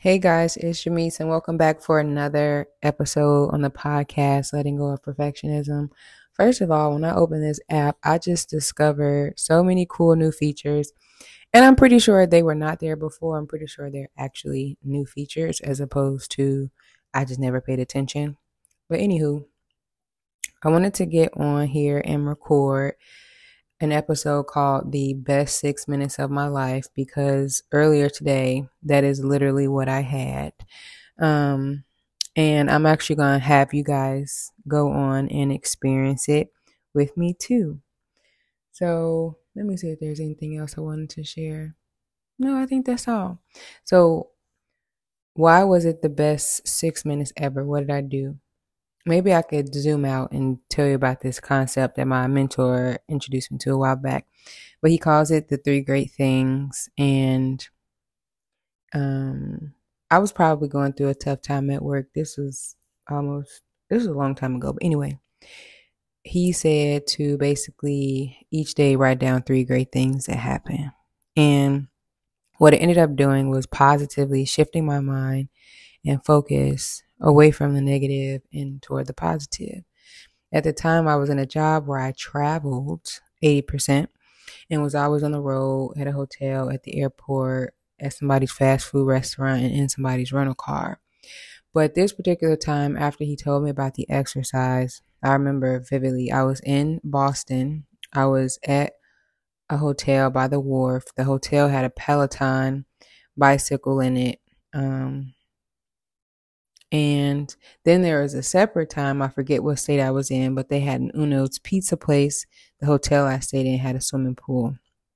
Hey guys, it's Shamice, and welcome back for another episode on the podcast, Letting Go of Perfectionism. First of all, when I opened this app, I just discovered so many cool new features, and I'm pretty sure they were not there before. I'm pretty sure they're actually new features as opposed to I just never paid attention. But anywho, I wanted to get on here and record an episode called The Best 6 Minutes of My Life because earlier today, that is literally what I had. Um, and I'm actually going to have you guys go on and experience it with me too. So let me see if there's anything else I wanted to share. No, I think that's all. So, why was it the best 6 minutes ever? What did I do? Maybe I could zoom out and tell you about this concept that my mentor introduced me to a while back. But he calls it the three great things. And I was probably going through a tough time at work. This was a long time ago. But anyway, he said to basically each day write down three great things that happen. And what it ended up doing was positively shifting my mind and focus away from the negative and toward the positive. At the time, I was in a job where I traveled 80% and was always on the road, at a hotel, at the airport, at somebody's fast food restaurant, and in somebody's rental car. But this particular time, after he told me about the exercise, I remember vividly. I was in Boston. I was at a hotel by the wharf. The hotel had a Peloton bicycle in it. And then there was a separate time, I forget what state I was in, but they had an Uno's pizza place. The hotel I stayed in had a swimming pool.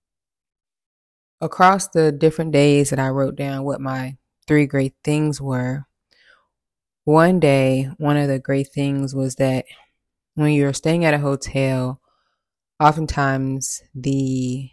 Across the different days that I wrote down what my three great things were, one day, one of the great things was that when you're staying at a hotel, oftentimes the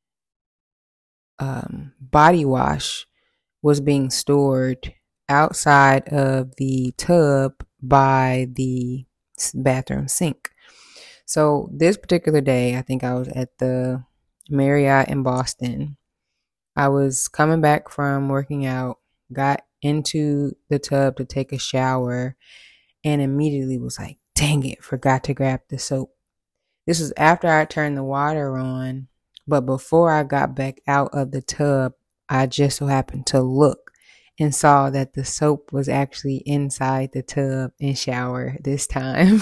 body wash was being stored outside of the tub by the bathroom sink. So this particular day, I think I was at the Marriott in Boston. I was coming back from working out, got into the tub to take a shower, and immediately was like, dang it, forgot to grab the soap. This was after I turned the water on, but before I got back out of the tub, I just so happened to look and saw that the soap was actually inside the tub and shower this time.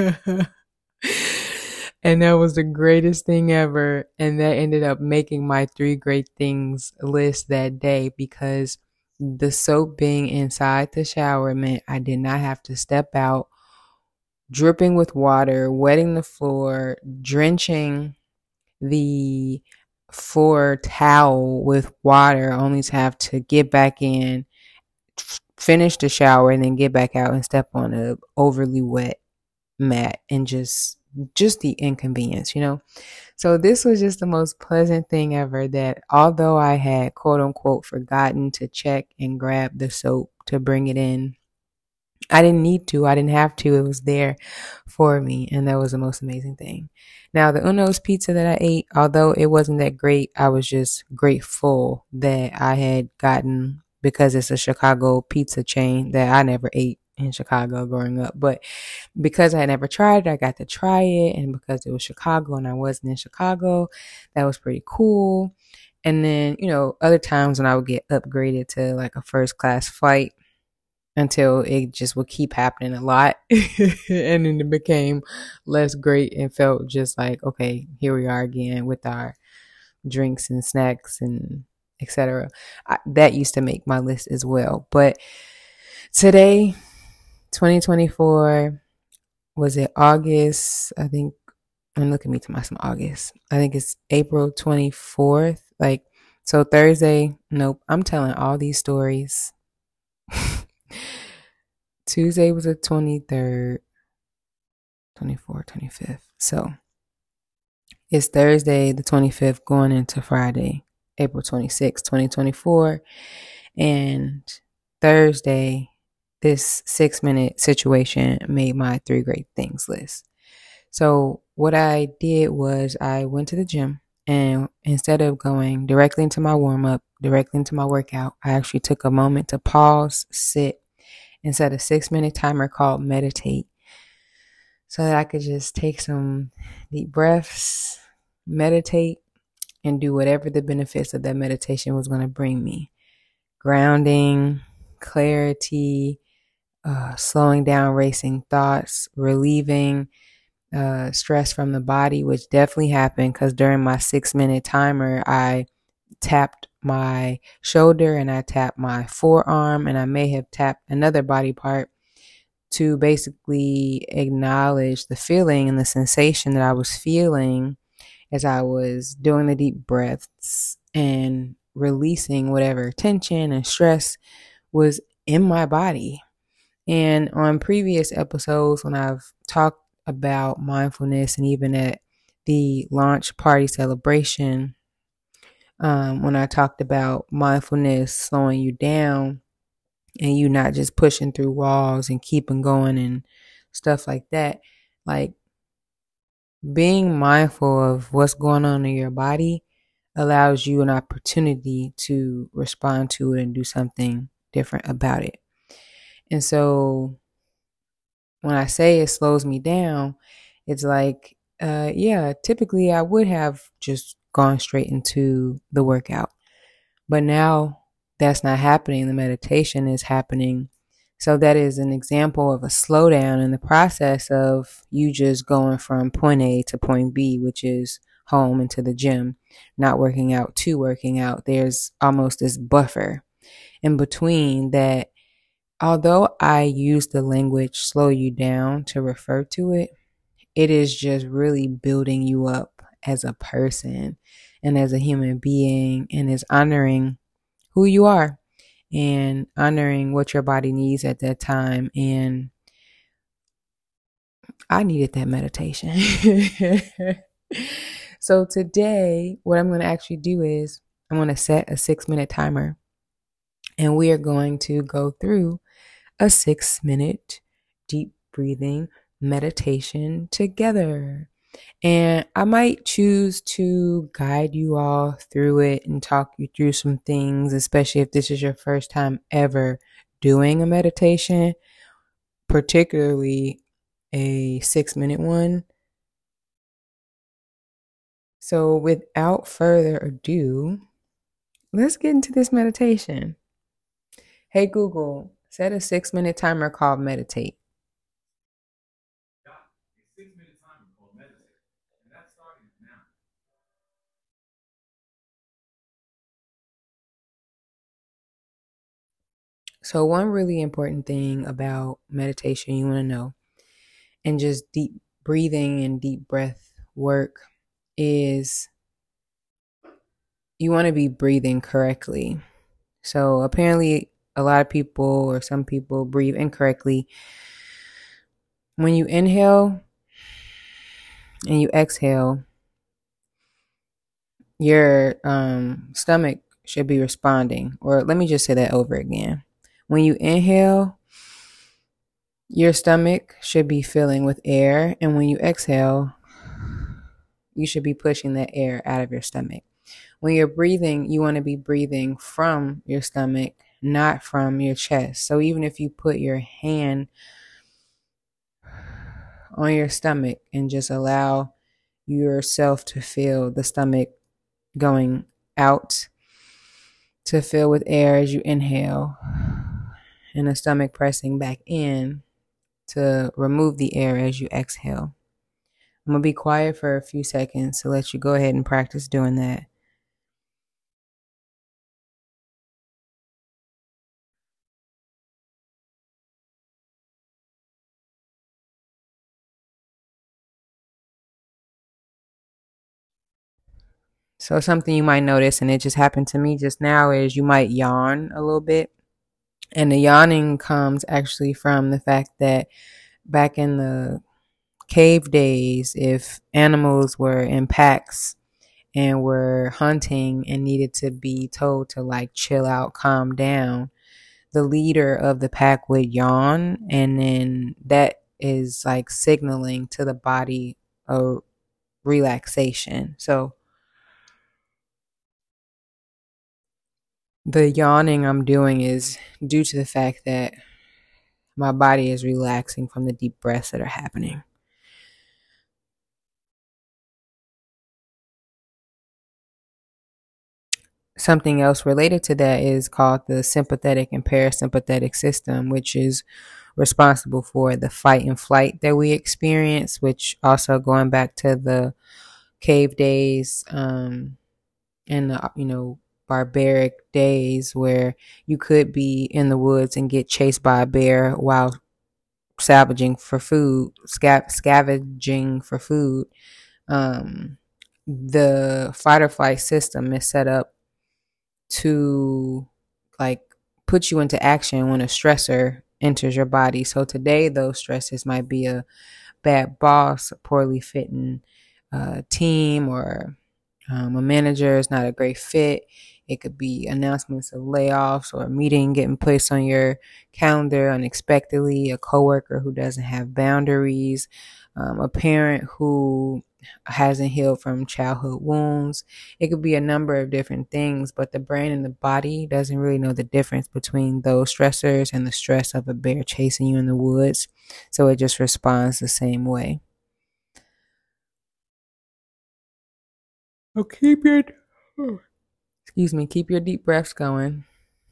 And that was the greatest thing ever. And that ended up making my three great things list that day because the soap being inside the shower meant I did not have to step out dripping with water, wetting the floor, drenching the floor towel with water, only to have to get back in, finish the shower, and then get back out and step on a overly wet mat and just the inconvenience. So this was just the most pleasant thing ever that although I had quote unquote forgotten to check and grab the soap to bring it in, I didn't need to. I didn't have to. It was there for me. And that was the most amazing thing. Now, the Uno's pizza that I ate, although it wasn't that great, I was just grateful that I had gotten, because it's a Chicago pizza chain that I never ate in Chicago growing up. But because I had never tried it, I got to try it. And because it was Chicago and I wasn't in Chicago, that was pretty cool. And then, other times when I would get upgraded to like a first class flight, until it just would keep happening a lot. And then it became less great and felt just like, okay, here we are again with our drinks and snacks and etc. That used to make my list as well. But today, 2024, was it August? I think, and look at me to some August. I think it's April 24th. So Thursday, nope, I'm telling all these stories. Tuesday was the 23rd, 24th, 25th. So it's Thursday, the 25th, going into Friday, April 26th, 2024. And Thursday, this 6-minute situation made my three great things list. So what I did was I went to the gym. And instead of going directly into my warm up, directly into my workout, I actually took a moment to pause, sit, and set a 6-minute timer called meditate so that I could just take some deep breaths, meditate, and do whatever the benefits of that meditation was going to bring me. Grounding, clarity, slowing down racing thoughts, relieving stress from the body, which definitely happened because during my 6-minute timer, I tapped my shoulder and I tapped my forearm, and I may have tapped another body part to basically acknowledge the feeling and the sensation that I was feeling as I was doing the deep breaths and releasing whatever tension and stress was in my body. And on previous episodes, when I've talked about mindfulness, and even at the launch party celebration, when I talked about mindfulness slowing you down and you not just pushing through walls and keeping going and stuff like that, like being mindful of what's going on in your body allows you an opportunity to respond to it and do something different about it. And so when I say it slows me down, it's like, yeah, typically I would have just gone straight into the workout. But now that's not happening. The meditation is happening. So that is an example of a slowdown in the process of you just going from point A to point B, which is home into the gym, not working out to working out. There's almost this buffer in between that. Although I use the language slow you down to refer to it, it is just really building you up as a person and as a human being, and is honoring who you are and honoring what your body needs at that time. And I needed that meditation. So today, what I'm going to actually do is I'm going to set a 6-minute timer, and we are going to go through a 6-minute deep breathing meditation together. And I might choose to guide you all through it and talk you through some things, especially if this is your first time ever doing a meditation, particularly a 6-minute one. So without further ado, let's get into this meditation. Hey Google, set a 6-minute timer called meditate. So one really important thing about meditation you want to know, and just deep breathing and deep breath work, is you want to be breathing correctly. So apparently a lot of people, or some people, breathe incorrectly. When you inhale and you exhale, your stomach should be responding. Or let me just say that over again. When you inhale, your stomach should be filling with air, and when you exhale, you should be pushing that air out of your stomach. When you're breathing, you want to be breathing from your stomach, not from your chest. So even if you put your hand on your stomach and just allow yourself to feel the stomach going out to fill with air as you inhale, and the stomach pressing back in to remove the air as you exhale. I'm going to be quiet for a few seconds to let you go ahead and practice doing that. So something you might notice, and it just happened to me just now, is you might yawn a little bit. And the yawning comes actually from the fact that back in the cave days, if animals were in packs and were hunting and needed to be told to like chill out, calm down, the leader of the pack would yawn, and then that is like signaling to the body a relaxation. So The yawning I'm doing is due to the fact that my body is relaxing from the deep breaths that are happening. Something else related to that is called the sympathetic and parasympathetic system, which is responsible for the fight and flight that we experience, which also going back to the cave days, and the, barbaric days where you could be in the woods and get chased by a bear while scavenging for food. Um, the fight or flight system is set up to like put you into action when a stressor enters your body. So today, those stresses might be a bad boss, a poorly fitting team, or a manager is not a great fit. It could be announcements of layoffs or a meeting getting placed on your calendar unexpectedly, a coworker who doesn't have boundaries, a parent who hasn't healed from childhood wounds. It could be a number of different things, but the brain and the body doesn't really know the difference between those stressors and the stress of a bear chasing you in the woods. So it just responds the same way. So keep your deep breaths going.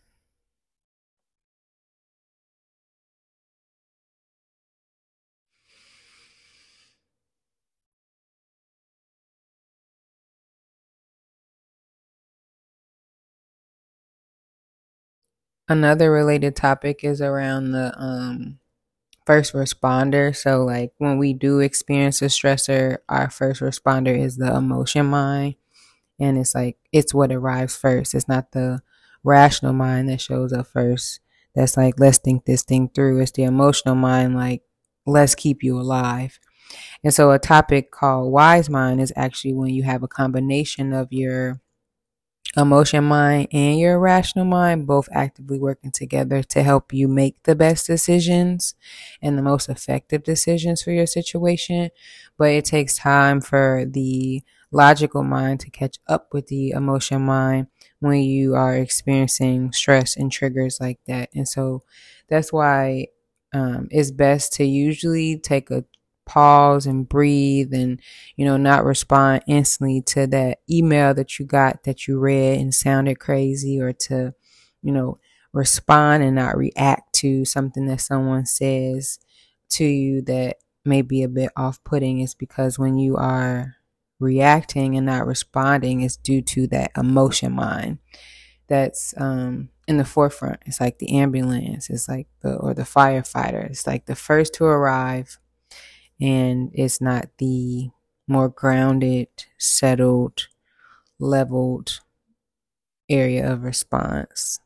Another related topic is around the first responder. So like when we do experience a stressor, our first responder is the emotion mind. And it's like it's what arrives first. It's not the rational mind that shows up first. That's like let's think this thing through. It's the emotional mind, like let's keep you alive. And so a topic called wise mind is actually when you have a combination of your emotion mind and your rational mind both actively working together to help you make the best decisions and the most effective decisions for your situation. But it takes time for the logical mind to catch up with the emotion mind when you are experiencing stress and triggers like that. And so that's why it's best to usually take a pause and breathe and not respond instantly to that email that you got that you read and sounded crazy, or to respond and not react to something that someone says to you that may be a bit off-putting. Is because when you are reacting and not responding, it's due to that emotion mind that's in the forefront. It's like the ambulance, it's like the firefighter. It's like the first to arrive, and it's not the more grounded, settled, leveled area of response.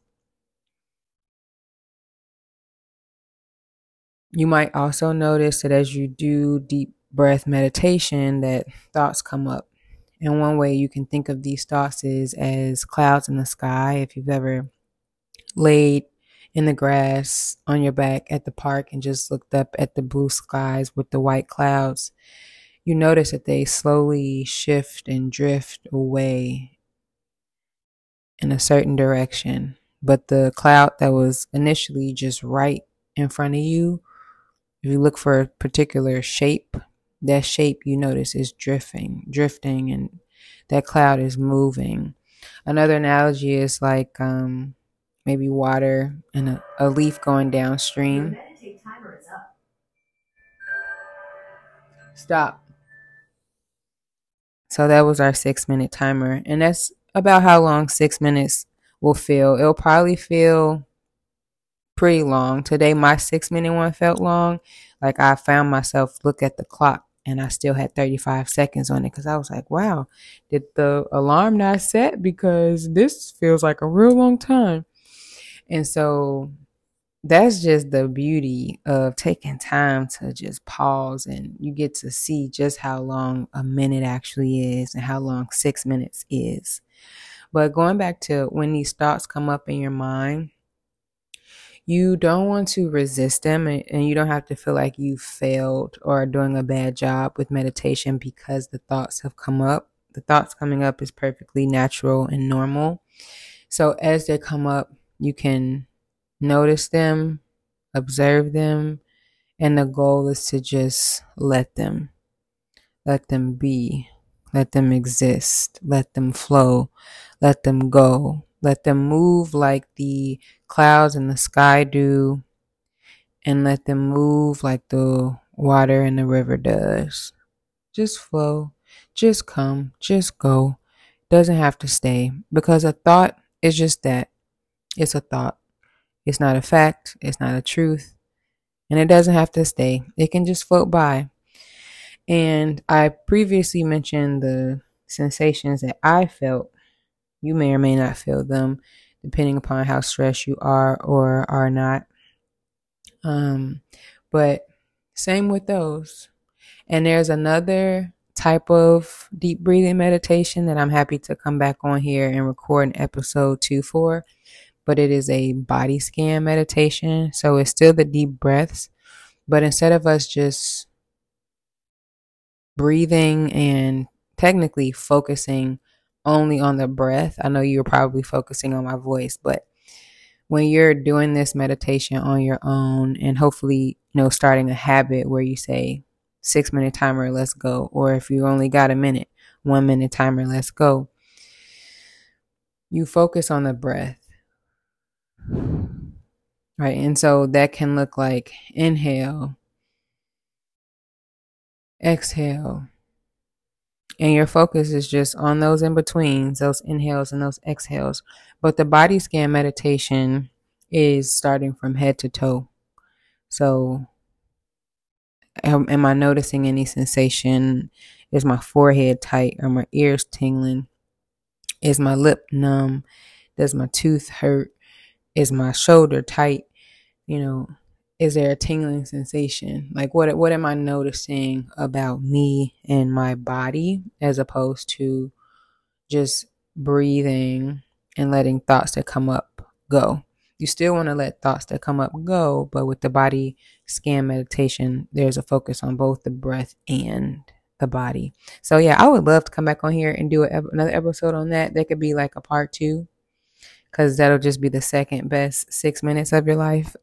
You might also notice that as you do deep breath meditation that thoughts come up. And one way you can think of these thoughts is as clouds in the sky. If you've ever laid in the grass on your back at the park and just looked up at the blue skies with the white clouds, you notice that they slowly shift and drift away in a certain direction. But the cloud that was initially just right in front of you, if you look for a particular shape, that shape you notice is drifting, and that cloud is moving. Another analogy is like maybe water and a leaf going downstream. Stop. So that was our 6 minute timer. And that's about how long 6 minutes will feel. It'll probably feel pretty long. Today, my 6 minute one felt long. Like I found myself look at the clock and I still had 35 seconds on it because I was like, wow, did the alarm not set? Because this feels like a real long time. And so that's just the beauty of taking time to just pause, and you get to see just how long a minute actually is and how long 6 minutes is. But going back to when these thoughts come up in your mind, you don't want to resist them, and you don't have to feel like you failed or are doing a bad job with meditation because the thoughts have come up. The thoughts coming up is perfectly natural and normal. So as they come up, you can notice them, observe them, and the goal is to just let them be, let them exist, let them flow, let them go, let them move like the clouds in the sky do, and let them move like the water in the river does. Just flow, just come, just go. Doesn't have to stay, because a thought is just that. It's a thought. It's not a fact. It's not a truth. And it doesn't have to stay. It can just float by. And I previously mentioned the sensations that I felt. You may or may not feel them, depending upon how stressed you are or are not. But same with those. And there's another type of deep breathing meditation that I'm happy to come back on here and record an episode 2 for. But it is a body scan meditation. So it's still the deep breaths. But instead of us just breathing and technically focusing only on the breath, I know you're probably focusing on my voice, but when you're doing this meditation on your own and hopefully, starting a habit where you say 6-minute timer, let's go. Or if you only got a minute, 1-minute timer, let's go. You focus on the breath. Right. And so that can look like inhale, exhale. And your focus is just on those in betweens, those inhales and those exhales. But the body scan meditation is starting from head to toe. So am I noticing any sensation? Is my forehead tight? Are my ears tingling? Is my lip numb? Does my tooth hurt? Is my shoulder tight? Is there a tingling sensation? Like what am I noticing about me and my body, as opposed to just breathing and letting thoughts that come up go? You still want to let thoughts that come up go, but with the body scan meditation, there's a focus on both the breath and the body. So yeah, I would love to come back on here and do another episode on that. That could be like a part 2, because that'll just be the second best 6 minutes of your life.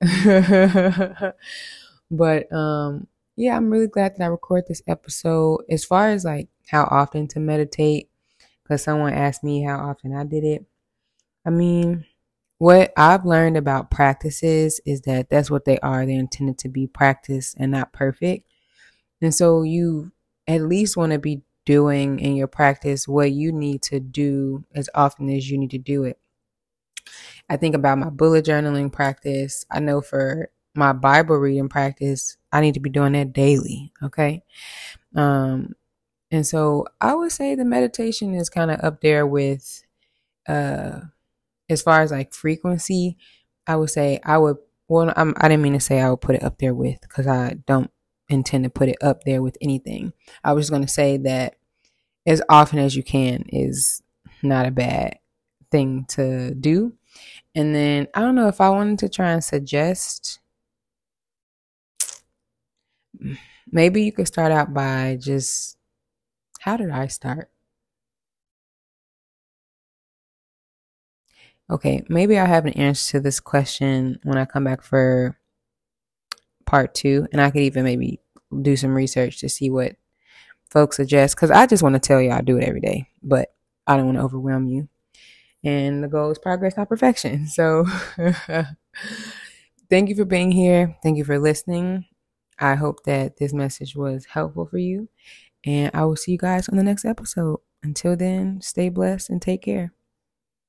But yeah, I'm really glad that I recorded this episode. As far as like how often to meditate, because someone asked me how often I did it. I mean, what I've learned about practices is that that's what they are. They're intended to be practice and not perfect. And so you at least want to be doing in your practice what you need to do as often as you need to do it. I think about my bullet journaling practice. I know for my Bible reading practice, I need to be doing that daily. Okay. And so I would say the meditation is kind of up there with, as far as like frequency, I would say I didn't mean to say I would put it up there with, because I don't intend to put it up there with anything. I was going to say that as often as you can is not a bad thing to do. And then I don't know if I wanted to try and suggest, maybe you could start out by just, how did I start? Okay, maybe I'll have an answer to this question when I come back for part 2. And I could even maybe do some research to see what folks suggest, because I just want to tell you I do it every day, but I don't want to overwhelm you. And the goal is progress, not perfection. So thank you for being here. Thank you for listening. I hope that this message was helpful for you. And I will see you guys on the next episode. Until then, stay blessed and take care.